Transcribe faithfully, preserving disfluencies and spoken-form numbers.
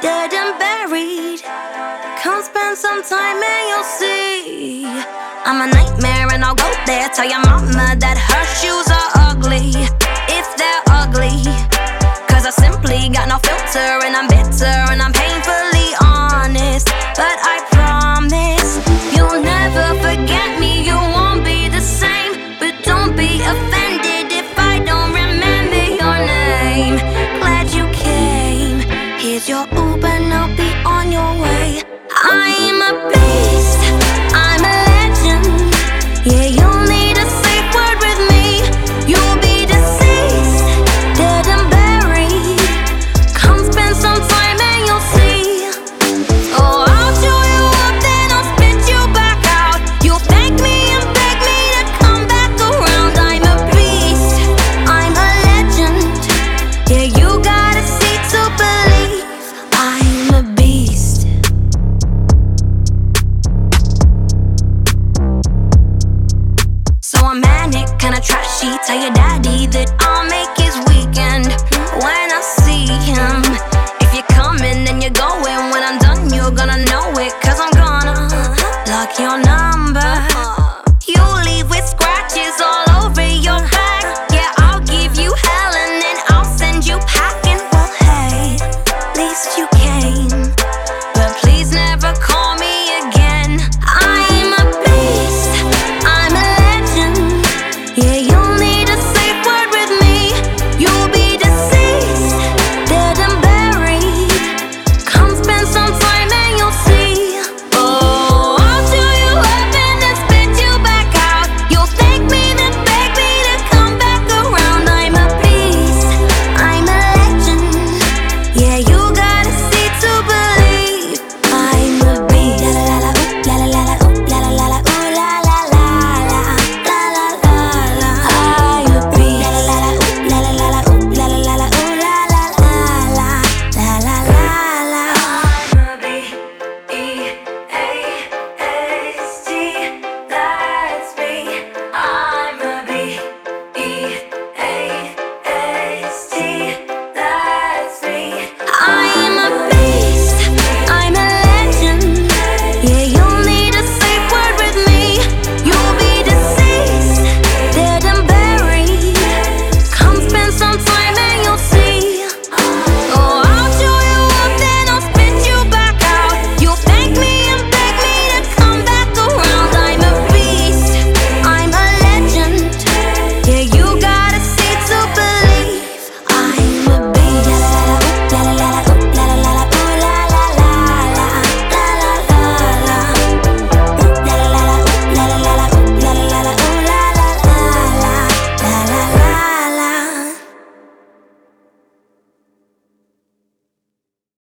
dead and buried. Come spend some time and you'll see. I'm a nightmare and I'll go there. Tell your mama that her shoes are ugly, if they're ugly. Cause I simply got no filter and I'm bitter and I'm painfully honest. But I promise you'll never forget me. You won't be the same. But don't be offended if I don't remember your name. Glad you came. Here's your Uber, now be on your way. I'm a beast, I'm a legend. Yeah, you